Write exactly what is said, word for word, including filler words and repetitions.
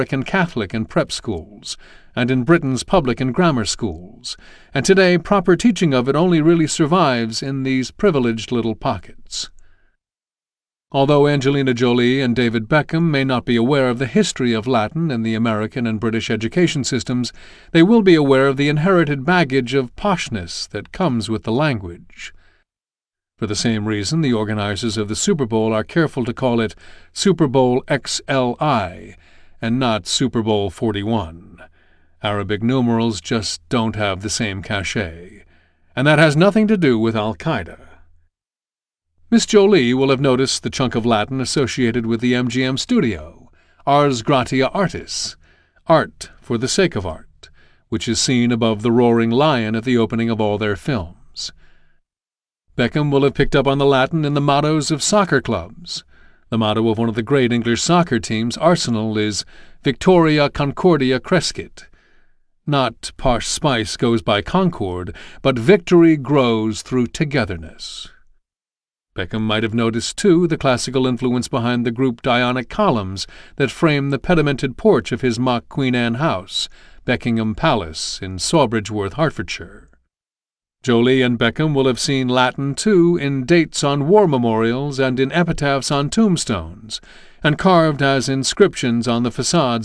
American Catholic and prep schools, and in Britain's public and grammar schools, and today proper teaching of it only really survives in these privileged little pockets. Although Angelina Jolie and David Beckham may not be aware of the history of Latin in the American and British education systems, they will be aware of the inherited baggage of poshness that comes with the language. For the same reason, the organizers of the Super Bowl are careful to call it Super Bowl X L I and not Super Bowl forty-one. Arabic numerals just don't have the same cachet. And that has nothing to do with Al-Qaeda. Miss Jolie will have noticed the chunk of Latin associated with the M G M studio, Ars Gratia Artis, art for the sake of art, which is seen above the roaring lion at the opening of all their films. Beckham will have picked up on the Latin in the mottos of soccer clubs. The motto of one of the great English soccer teams, Arsenal, is Victoria Concordia Crescit. Not Posh Spice goes by Concord, but victory grows through togetherness. Beckham might have noticed, too, the classical influence behind the grouped Ionic columns that frame the pedimented porch of his mock Queen Anne house, Beckingham Palace, in Sawbridgeworth, Hertfordshire. Jolie and Beckham will have seen Latin, too, in dates on war memorials and in epitaphs on tombstones, and carved as inscriptions on the facades